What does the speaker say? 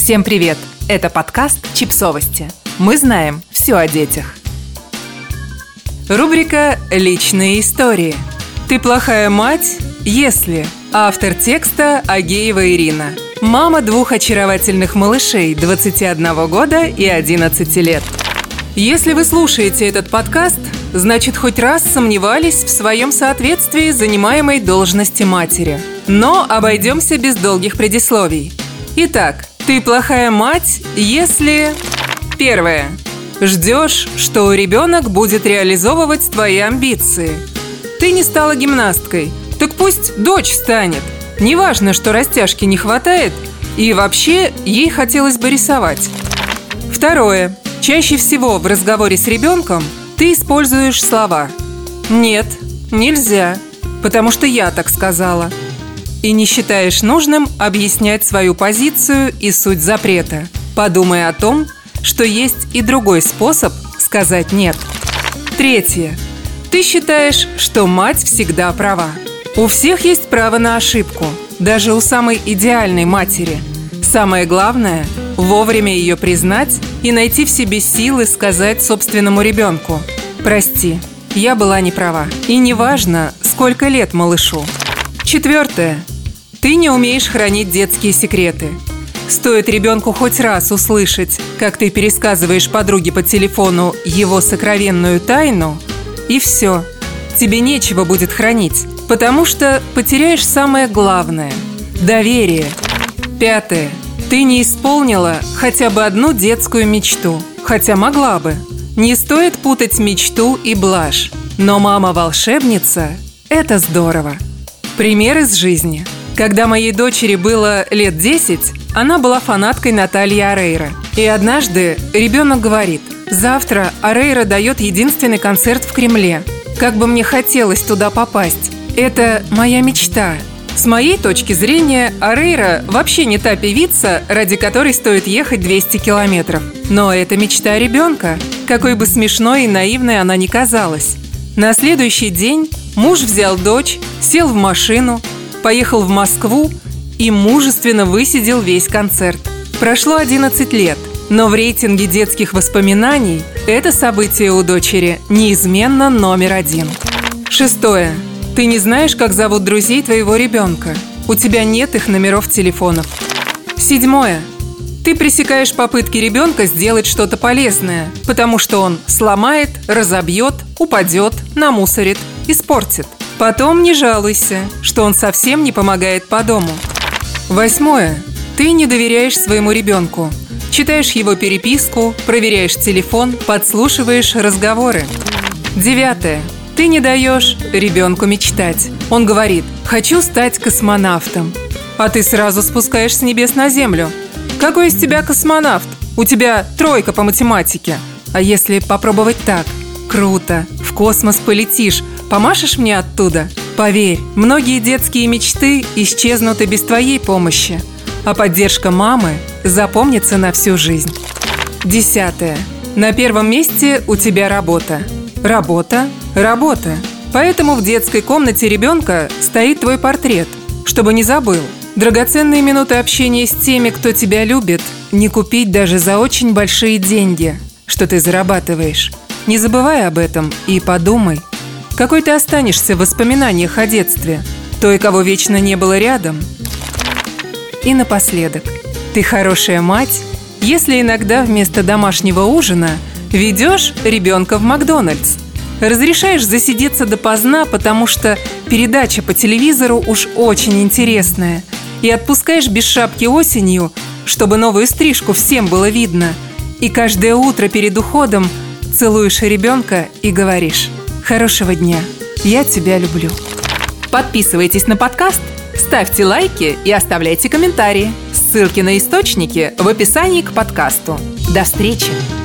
Всем привет! Это подкаст «Чипсовости». Мы знаем все о детях. Рубрика «Личные истории». «Ты плохая мать, если...» Автор текста Агеева Ирина. Мама двух очаровательных малышей 21 года и 11 лет. Если вы слушаете этот подкаст, значит, хоть раз сомневались в своем соответствии занимаемой должности матери. Но обойдемся без долгих предисловий. Итак, ты плохая мать, если... Первое. Ждешь, что ребенок будет реализовывать твои амбиции. Ты не стала гимнасткой, так пусть дочь станет. Неважно, что растяжки не хватает, и вообще ей хотелось бы рисовать. Второе. Чаще всего в разговоре с ребенком ты используешь слова «нет», «нельзя», «потому что я так сказала». И не считаешь нужным объяснять свою позицию и суть запрета. Подумай о том, что есть и другой способ сказать «нет». Третье. Ты считаешь, что мать всегда права. У всех есть право на ошибку, даже у самой идеальной матери. Самое главное – вовремя ее признать и найти в себе силы сказать собственному ребенку: «Прости, я была не права». И неважно, сколько лет малышу. Четвертое. Ты не умеешь хранить детские секреты. Стоит ребенку хоть раз услышать, как ты пересказываешь подруге по телефону его сокровенную тайну, и все. Тебе нечего будет хранить, потому что потеряешь самое главное – доверие. Пятое. Ты не исполнила хотя бы одну детскую мечту, хотя могла бы. Не стоит путать мечту и блажь. Но мама-волшебница – это здорово. Пример из жизни. Когда моей дочери было лет 10, она была фанаткой Натальи Орейро. И однажды ребенок говорит: «Завтра Орейро дает единственный концерт в Кремле. Как бы мне хотелось туда попасть. Это моя мечта». С моей точки зрения, Орейро вообще не та певица, ради которой стоит ехать 200 километров. Но это мечта ребенка, какой бы смешной и наивной она ни казалась. На следующий день муж взял дочь, сел в машину, поехал в Москву и мужественно высидел весь концерт. Прошло 11 лет, но в рейтинге детских воспоминаний это событие у дочери неизменно номер 1. Шестое. Ты не знаешь, как зовут друзей твоего ребенка. У тебя нет их номеров телефонов. Седьмое. Ты пресекаешь попытки ребенка сделать что-то полезное, потому что он сломает, разобьет, упадет, намусорит, испортит. Потом не жалуйся, что он совсем не помогает по дому. Восьмое. Ты не доверяешь своему ребенку. Читаешь его переписку, проверяешь телефон, подслушиваешь разговоры. Девятое. Ты не даешь ребенку мечтать. Он говорит: «Хочу стать космонавтом». А ты сразу спускаешь с небес на землю. Какой из тебя космонавт? У тебя 3 по математике. А если попробовать так? Круто. В космос полетишь. Помашешь мне оттуда? Поверь, многие детские мечты исчезнут и без твоей помощи. А поддержка мамы запомнится на всю жизнь. Десятое. На первом месте у тебя работа. Работа, работа. Поэтому в детской комнате ребенка стоит твой портрет, чтобы не забыл. Драгоценные минуты общения с теми, кто тебя любит, не купить даже за очень большие деньги, что ты зарабатываешь. Не забывай об этом и подумай, какой ты останешься в воспоминаниях о детстве, той, кого вечно не было рядом. И напоследок, ты хорошая мать, если иногда вместо домашнего ужина ведешь ребенка в Макдональдс. Разрешаешь засидеться допоздна, потому что передача по телевизору уж очень интересная. И отпускаешь без шапки осенью, чтобы новую стрижку всем было видно. И каждое утро перед уходом целуешь ребенка и говоришь: «Хорошего дня, я тебя люблю». Подписывайтесь на подкаст, ставьте лайки и оставляйте комментарии. Ссылки на источники в описании к подкасту. До встречи!